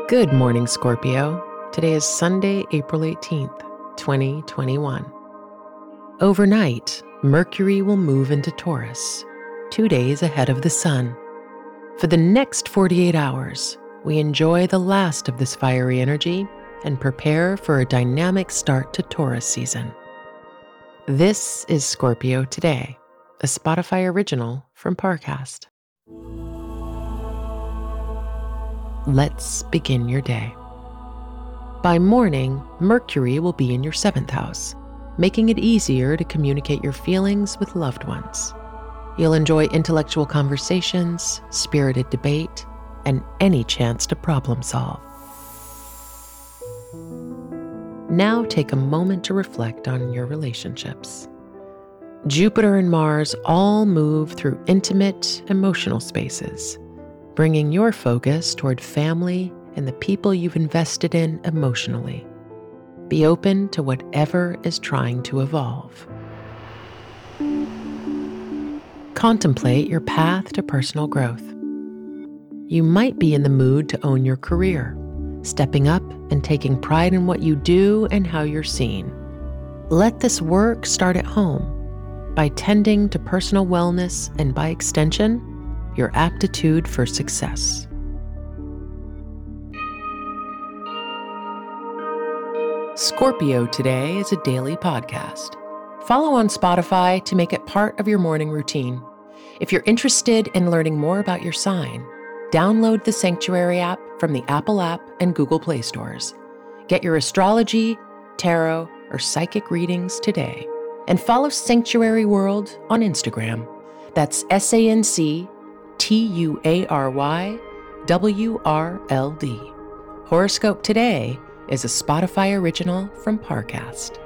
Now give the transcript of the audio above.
Good morning, Scorpio. Today is Sunday, April 18th, 2021. Overnight, Mercury will move into Taurus, 2 days ahead of the Sun. For the next 48 hours, we enjoy the last of this fiery energy and prepare for a dynamic start to Taurus season. This is Scorpio Today, a Spotify original from Parcast. Let's begin your day. By morning, Mercury will be in your 7th house, making it easier to communicate your feelings with loved ones. You'll enjoy intellectual conversations, spirited debate, and any chance to problem solve. Now take a moment to reflect on your relationships. Jupiter and Mars all move through intimate, emotional spaces, bringing your focus toward family and the people you've invested in emotionally. Be open to whatever is trying to evolve. Contemplate your path to personal growth. You might be in the mood to own your career, stepping up and taking pride in what you do and how you're seen. Let this work start at home by tending to personal wellness and, by extension, your aptitude for success. Scorpio Today is a daily podcast. Follow on Spotify to make it part of your morning routine. If you're interested in learning more about your sign, download the Sanctuary app from the Apple app and Google Play stores. Get your astrology, tarot, or psychic readings today. And follow Sanctuary World on Instagram. That's SANCTUARYWRLD. Horoscope Today is a Spotify original from Parcast.